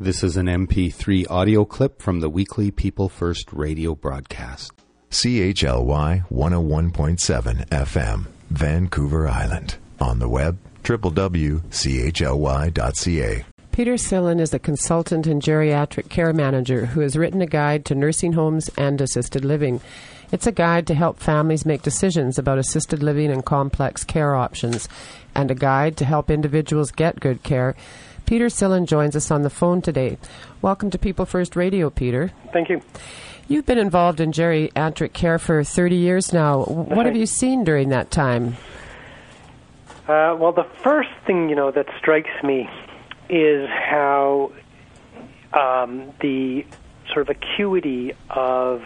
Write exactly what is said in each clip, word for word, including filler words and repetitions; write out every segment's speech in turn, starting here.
This is an M P three audio clip from the weekly People First radio broadcast. C H L Y one oh one point seven F M, Vancouver Island. On the web, w w w dot c h l y dot c a. Peter Sillin is a consultant and geriatric care manager who has written a guide to nursing homes and assisted living. It's a guide to help families make decisions about assisted living and complex care options, and a guide to help individuals get good care. Peter Sillin joins us on the phone today. Welcome to People First Radio, Peter. Thank you. You've been involved in geriatric care for thirty years now. That's what right. have you seen during that time? Uh, well, the first thing, you know, that strikes me is how um, the sort of acuity of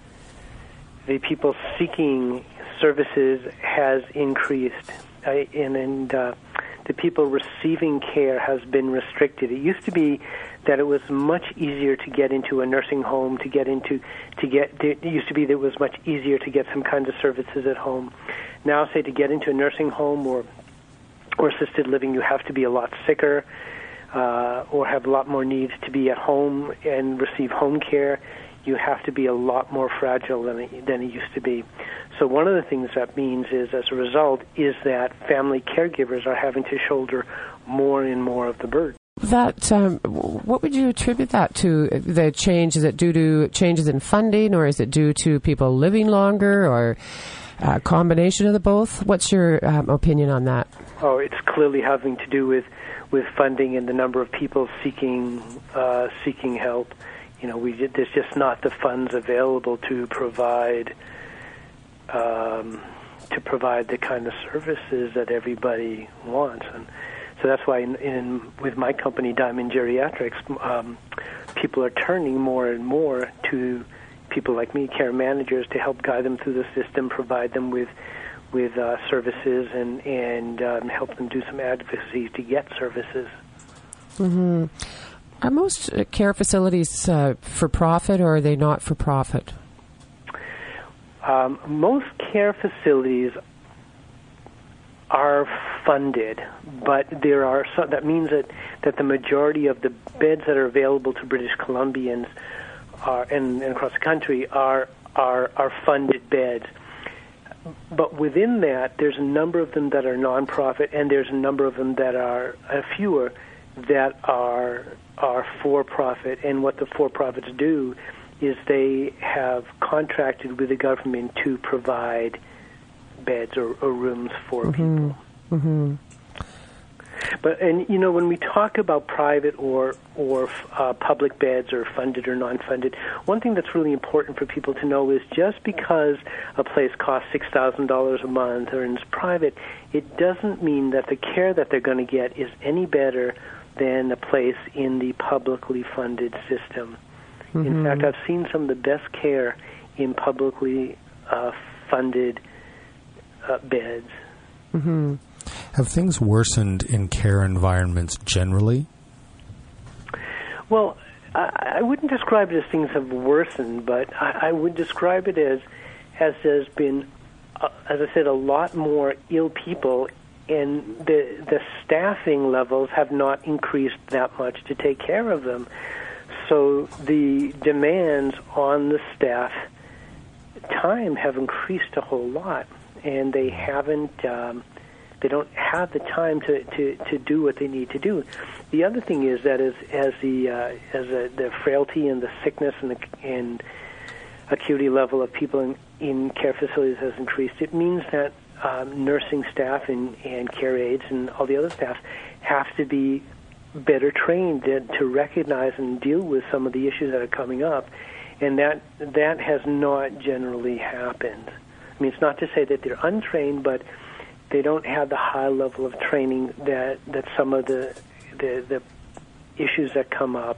the people seeking services has increased, uh, and, and uh, the people receiving care has been restricted. It used to be that it was much easier to get into a nursing home, to get into, to get, it used to be that it was much easier to get some kinds of services at home. Now, say, to get into a nursing home or or assisted living, you have to be a lot sicker uh, or have a lot more needs to be at home and receive home care. You have to be a lot more fragile than it, than it used to be. So one of the things that means is, as a result, is that family caregivers are having to shoulder more and more of the burden. That um, what would you attribute that to? The change, is it due to changes in funding, or is it due to people living longer, or a combination of the both? What's your um, opinion on that? Oh, it's clearly having to do with, with funding and the number of people seeking uh, seeking help. You know, we there's just not the funds available to provide um, to provide the kind of services that everybody wants, and so that's why in, in with my company, Diamond Geriatrics, um, people are turning more and more to people like me, care managers, to help guide them through the system, provide them with with uh, services, and and um, help them do some advocacy to get services. Mm-hmm. Are most care facilities uh, for profit, or are they not for profit? Um, most care facilities are funded, but there are some, that means that, that the majority of the beds that are available to British Columbians are, and, and across the country are are are funded beds. But within that, there's a number of them that are nonprofit, and there's a number of them that are uh, fewer that are are for-profit. And what the for-profits do is they have contracted with the government to provide beds or, or rooms for mm-hmm. people. Mm-hmm. But and you know, when we talk about private or or uh, public beds or funded or non-funded, one thing that's really important for people to know is just because a place costs six thousand dollars a month or is private, it doesn't mean that the care that they're going to get is any better than a place in the publicly funded system. Mm-hmm. In fact, I've seen some of the best care in publicly uh, funded uh, beds. Mm-hmm. Have things worsened in care environments generally? Well, I, I wouldn't describe it as things have worsened, but I, I would describe it as as there's been, uh, as I said, a lot more ill people, and the the staffing levels have not increased that much to take care of them. So the demands on the staff time have increased a whole lot, and they haven't. Um, They don't have the time to, to, to do what they need to do. The other thing is that as as the uh, as a, the frailty and the sickness and the and acuity level of people in, in care facilities has increased, it means that um, nursing staff and, and care aides and all the other staff have to be better trained to, to recognize and deal with some of the issues that are coming up, and that that has not generally happened. I mean, it's not to say that they're untrained, but they don't have the high level of training that, that some of the, the the issues that come up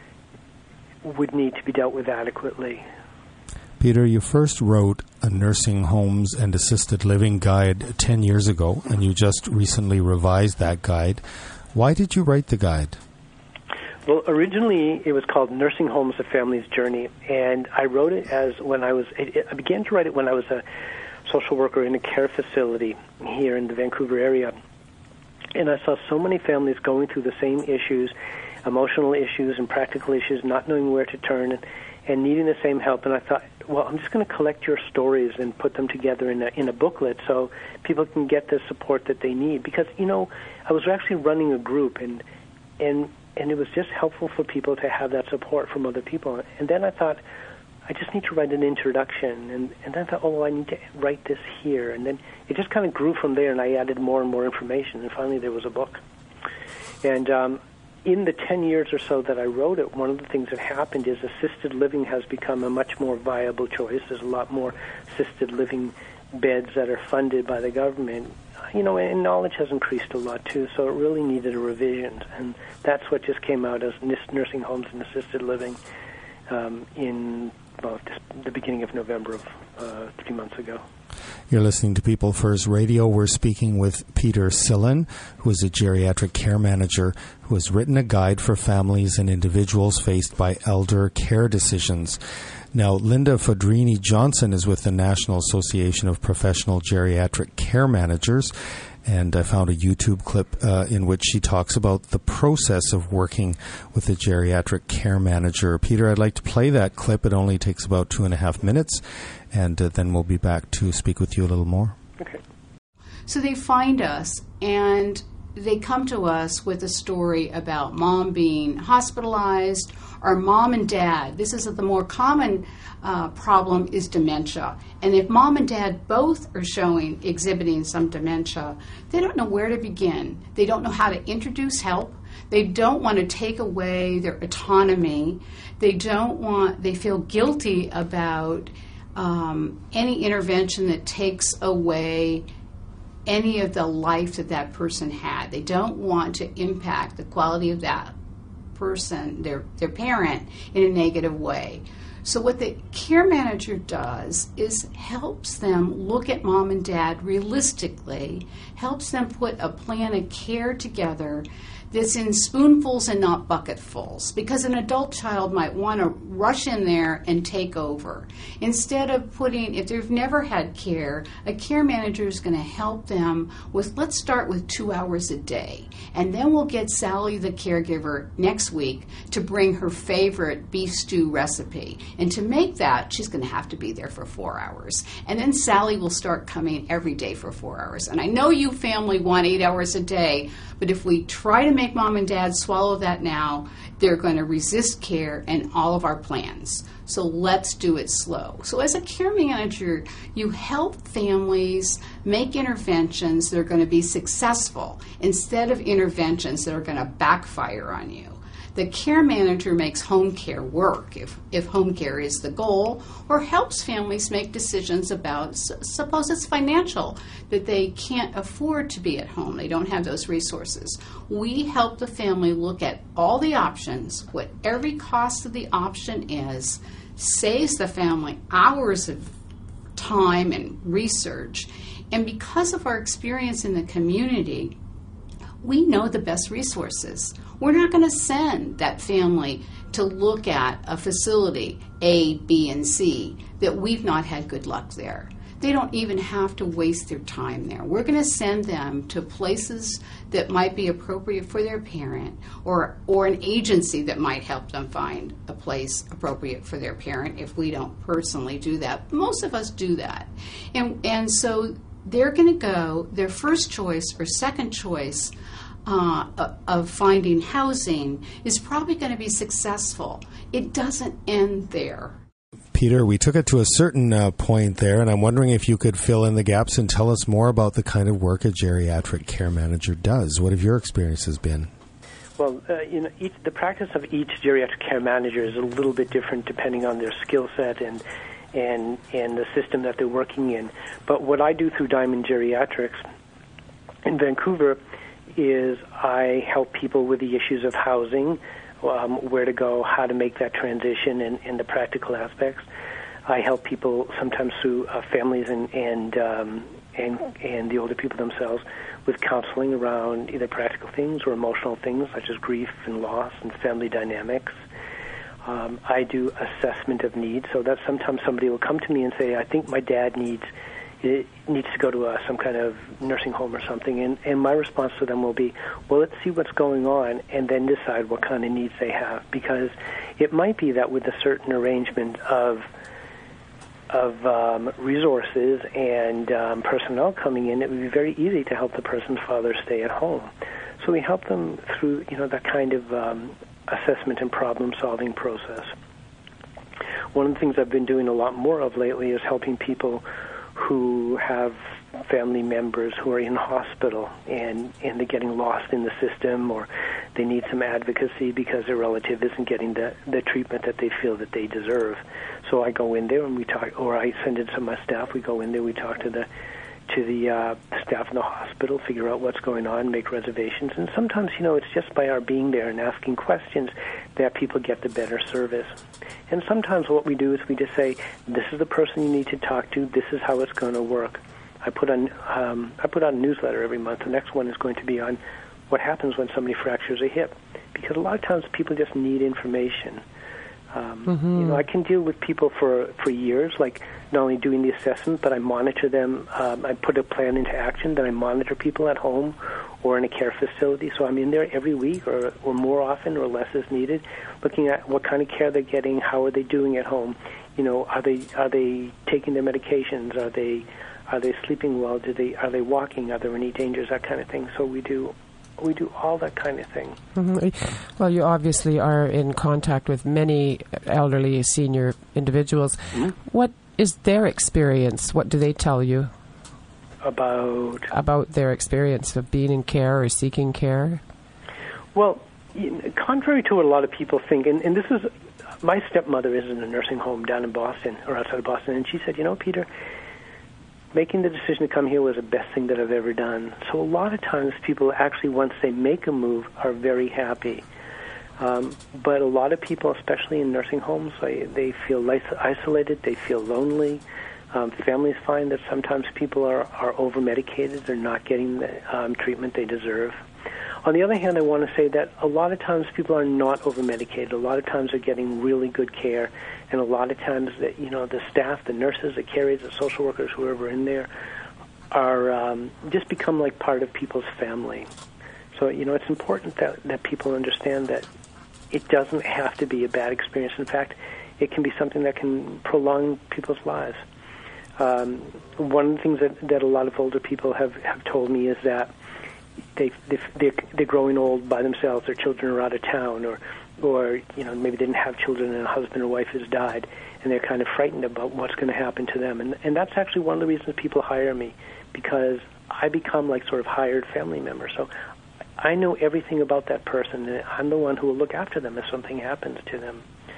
would need to be dealt with adequately. Peter, you first wrote a nursing homes and assisted living guide ten years ago, and you just recently revised that guide. Why did you write the guide? Well, originally it was called Nursing Homes: A Family's Journey, and I wrote it as when I was, I began to write it when I was a social worker in a care facility here in the Vancouver area. And I saw so many families going through the same issues emotional issues and practical issues, not knowing where to turn, and, and needing the same help. And I thought, well, I'm just going to collect your stories and put them together in a, in a booklet so people can get the support that they need. Because, you know, I was actually running a group, and and and it was just helpful for people to have that support from other people. And then I thought, I just need to write an introduction. And, and then I thought, oh, well, I need to write this here. And then it just kind of grew from there, and I added more and more information. And finally there was a book. And um, in the ten years or so that I wrote it, one of the things that happened is assisted living has become a much more viable choice. There's a lot more assisted living beds that are funded by the government. You know, and knowledge has increased a lot, too, so it really needed a revision. And that's what just came out as nursing homes and assisted living um, in well, the beginning of November of uh, three months ago. You're listening to People First Radio. We're speaking with Peter Sillin, who is a geriatric care manager who has written a guide for families and individuals faced by elder care decisions. Now, Linda Fodrini Johnson is with the National Association of Professional Geriatric Care Managers, and I found a YouTube clip uh, in which she talks about the process of working with a geriatric care manager. Peter, I'd like to play that clip. It only takes about two and a half minutes, and uh, then we'll be back to speak with you a little more. Okay. So they find us, and they come to us with a story about mom being hospitalized, or mom and dad. This is the more common uh, problem is dementia. And if mom and dad both are showing, exhibiting some dementia, they don't know where to begin. They don't know how to introduce help. They don't want to take away their autonomy. They don't want, they feel guilty about um, any intervention that takes away any of the life that that person had. They don't want to impact the quality of that person, their their parent, in a negative way. So what the care manager does is helps them look at mom and dad realistically, helps them put a plan of care together that's in spoonfuls and not bucketfuls, because an adult child might want to rush in there and take over. Instead of putting, if they've never had care, a care manager is going to help them with, let's start with two hours a day, and then we'll get Sally, the caregiver, next week to bring her favorite beef stew recipe. And to make that, she's going to have to be there for four hours. And then Sally will start coming every day for four hours. And I know you family want eight hours a day, but if we try to make mom and dad swallow that now, they're going to resist care and all of our plans. So let's do it slow. So as a care manager, you help families make interventions that are going to be successful instead of interventions that are going to backfire on you. The care manager makes home care work if, if home care is the goal, or helps families make decisions about, suppose it's financial, that they can't afford to be at home. They don't have those resources. We help the family look at all the options, what every cost of the option is, saves the family hours of time and research. And because of our experience in the community, we know the best resources. We're not going to send that family to look at a facility A, B, and C that we've not had good luck there. They don't even have to waste their time there. We're going to send them to places that might be appropriate for their parent, or or an agency that might help them find a place appropriate for their parent if we don't personally do that. Most of us do that. And and so they're going to go, their first choice or second choice uh, of finding housing is probably going to be successful. It doesn't end there. Peter, we took it to a certain uh, point there, and I'm wondering if you could fill in the gaps and tell us more about the kind of work a geriatric care manager does. What have your experiences been? Well, uh, you know, each, the practice of each geriatric care manager is a little bit different depending on their skill set and and and the system that they're working in. But what I do through Diamond Geriatrics in Vancouver is I help people with the issues of housing, um, where to go, how to make that transition, and, and the practical aspects. I help people sometimes through uh, families and and, um, and and the older people themselves with counseling around either practical things or emotional things such as grief and loss and family dynamics. Um, I do assessment of needs, so that sometimes somebody will come to me and say, I think my dad needs it needs to go to uh, some kind of nursing home or something. And, and my response to them will be, well, let's see what's going on and then decide what kind of needs they have. Because it might be that with a certain arrangement of of um, resources and um, personnel coming in, it would be very easy to help the person's father stay at home. So we help them through, you know, that kind of um, assessment and problem-solving process. One of the things I've been doing a lot more of lately is helping people who have family members who are in hospital and, and they're getting lost in the system, or they need some advocacy because their relative isn't getting the, the treatment that they feel that they deserve. So I go in there and we talk, or I send in some of my staff, we go in there, we talk to the to the uh, staff in the hospital, figure out what's going on, make reservations. And sometimes, you know, it's just by our being there and asking questions that people get the better service. And sometimes what we do is we just say, this is the person you need to talk to, this is how it's going to work. I put on um, I put out a newsletter every month. The next one is going to be on what happens when somebody fractures a hip, because a lot of times people just need information. Um, mm-hmm. You know, I can deal with people for for years, like not only doing the assessment, but I monitor them. Um, I put a plan into action. Then I monitor people at home or in a care facility. So I'm in there every week, or or more often, or less as needed, looking at what kind of care they're getting, how are they doing at home. You know, are they are they taking their medications? Are they Are they sleeping well? Do they are they walking? Are there any dangers? That kind of thing. So we do we do all that kind of thing. Mm-hmm. Well, you obviously are in contact with many elderly senior individuals. Mm-hmm. What is their experience? What do they tell you about about their experience of being in care or seeking care? Well, contrary to what a lot of people think, and, and this is my stepmother is in a nursing home down in Boston or outside of Boston, and she said, you know, Peter, making the decision to come here was the best thing that I've ever done. So a lot of times people actually, once they make a move, are very happy. Um, but a lot of people, especially in nursing homes, they, they feel isolated, they feel lonely. Um, families find that sometimes people are, are over-medicated, they're not getting the um, treatment they deserve. On the other hand, I want to say that a lot of times people are not over-medicated. A lot of times they're getting really good care. And a lot of times, that you know, the staff, the nurses, the carriers, the social workers, whoever in there, are um, just become like part of people's family. So, you know, it's important that, that people understand that it doesn't have to be a bad experience. In fact, it can be something that can prolong people's lives. Um, one of the things that, that a lot of older people have, have told me is that they, they, they're, they're growing old by themselves. Their children are out of town, or or, you know, maybe they didn't have children and a husband or wife has died, and they're kind of frightened about what's going to happen to them. And, and that's actually one of the reasons people hire me, because I become like sort of hired family member. So I know everything about that person, and I'm the one who will look after them if something happens to them.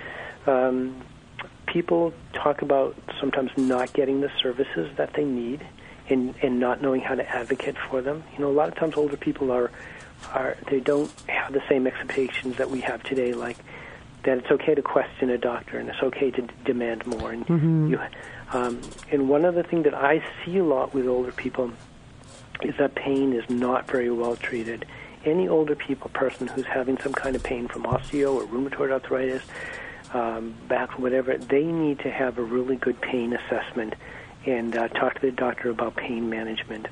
Um, people talk about sometimes not getting the services that they need and, and not knowing how to advocate for them. You know, a lot of times older people are Are, they don't have the same expectations that we have today, like that it's okay to question a doctor and it's okay to d- demand more. And mm-hmm. you, um, and one other thing that I see a lot with older people is that pain is not very well treated. Any older people person who's having some kind of pain from osteo or rheumatoid arthritis, um, back, whatever, they need to have a really good pain assessment and uh, talk to the doctor about pain management.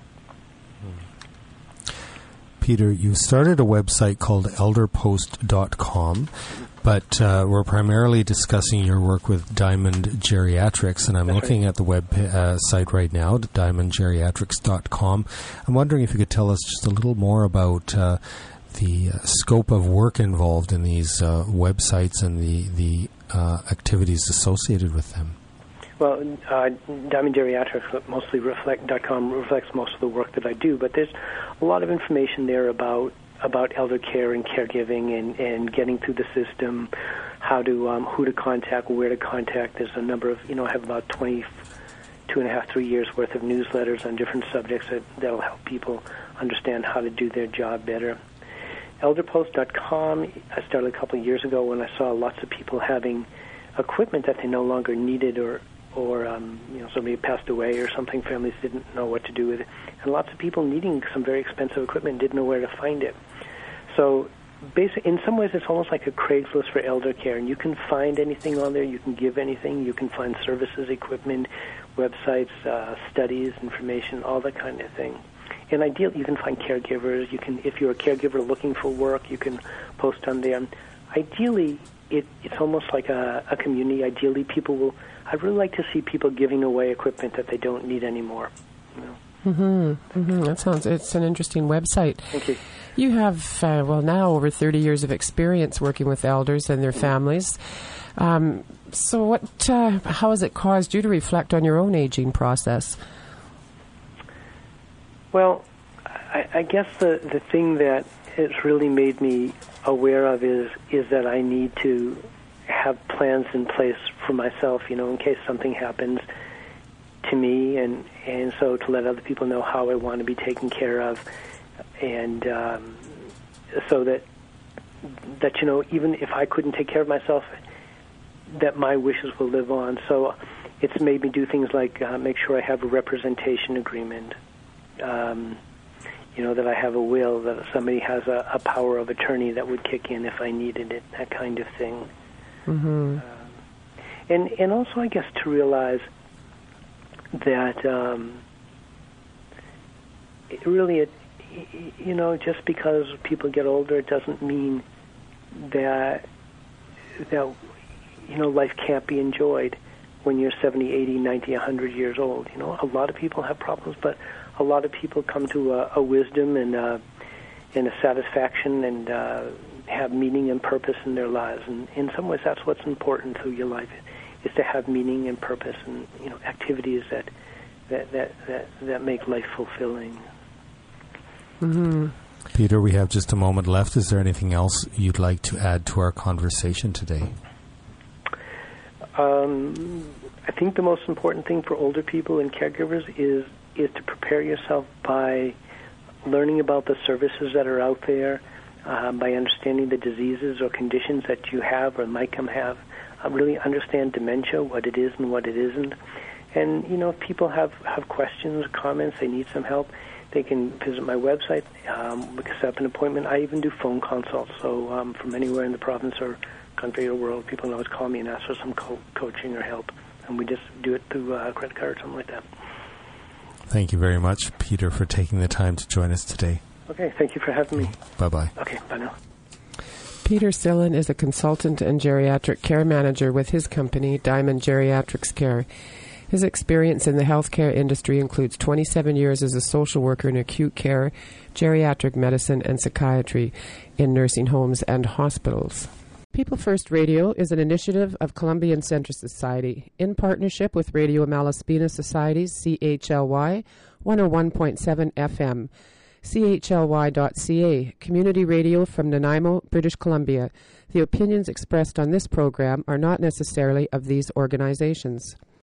Peter, you started a website called elder post dot com, but uh, we're primarily discussing your work with Diamond Geriatrics, and I'm That's looking right. at the web uh, site right now, diamond geriatrics dot com. I'm wondering if you could tell us just a little more about uh, the uh, scope of work involved in these uh, websites and the, the uh, activities associated with them. Well, uh, Diamond Geriatrics mostly reflect dot com reflects most of the work that I do, but there's a lot of information there about about elder care and caregiving and, and getting through the system, how to um, who to contact, where to contact. There's a number of, you know, I have about twenty-two and a half, three years worth of newsletters on different subjects that that'll help people understand how to do their job better. elder post dot com, I started a couple of years ago when I saw lots of people having equipment that they no longer needed, or or um, you know, somebody passed away or something, families didn't know what to do with it. And lots of people needing some very expensive equipment didn't know where to find it. So basically, in some ways, it's almost like a Craigslist for elder care, and you can find anything on there. You can give anything. You can find services, equipment, websites, uh, studies, information, all that kind of thing. And ideally, you can find caregivers. You can, if you're a caregiver looking for work, you can post on there. Ideally, it, it's almost like a, a community. Ideally, people will. I'd really like to see people giving away equipment that they don't need anymore. You know? Mm-hmm. Mm-hmm. That sounds. It's an interesting website. Thank you. You have, uh, well, now over thirty years of experience working with elders and their families. Um, so, what? Uh, how has it caused you to reflect on your own aging process? Well, I, I guess the, the thing that it's really made me aware of is is that I need to have plans in place for myself, you know, in case something happens to me, and, and so to let other people know how I want to be taken care of, and um, so that, that, you know, even if I couldn't take care of myself, that my wishes will live on. So it's made me do things like uh, make sure I have a representation agreement, Um, you know, that I have a will, that somebody has a, a power of attorney that would kick in if I needed it, that kind of thing. Mm-hmm. Um, and and also, I guess, to realize that um, it really, it, you know, just because people get older, it doesn't mean that that you know life can't be enjoyed when you're seventy, eighty, ninety, one hundred years old. You know, a lot of people have problems, but a lot of people come to a, a wisdom and uh, and a satisfaction and uh, have meaning and purpose in their lives. And in some ways, that's what's important through your life, is to have meaning and purpose, and you know, activities that that that that, that make life fulfilling. Mm-hmm. Peter, we have just a moment left. Is there anything else you'd like to add to our conversation today? Um, I think the most important thing for older people and caregivers is is to prepare yourself by learning about the services that are out there, uh, by understanding the diseases or conditions that you have or might come have. Uh, really understand dementia, what it is and what it isn't. And, you know, if people have, have questions, comments, they need some help, they can visit my website. Um, we can set up an appointment. I even do phone consults. So um, from anywhere in the province or country or world, people can always call me and ask for some co- coaching or help. And we just do it through a credit card or something like that. Thank you very much, Peter, for taking the time to join us today. Okay, thank you for having me. Bye-bye. Okay, bye now. Peter Sillen is a consultant and geriatric care manager with his company, Diamond Geriatrics Care. His experience in the healthcare industry includes twenty-seven years as a social worker in acute care, geriatric medicine, and psychiatry in nursing homes and hospitals. People First Radio is an initiative of Columbian Centre Society in partnership with Radio Malaspina Society's C H L Y one oh one point seven F M, C H L Y dot C A, community radio from Nanaimo, British Columbia. The opinions expressed on this program are not necessarily of these organizations.